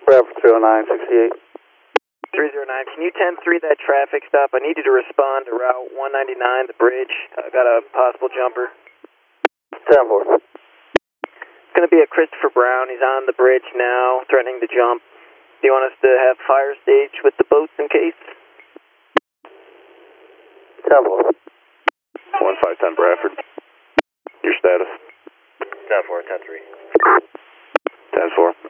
Bradford 30968. 309, can you 10-3 that traffic stop? I need you to respond to Route 199, the bridge. I got a possible jumper. 10-4. It's going to be a Christopher Brown. He's on the bridge now, threatening to jump. Do you want us to have fire stage with the boats in case? 10-4. 1510 Bradford. Your status? 10-4, 10-3. 10-4.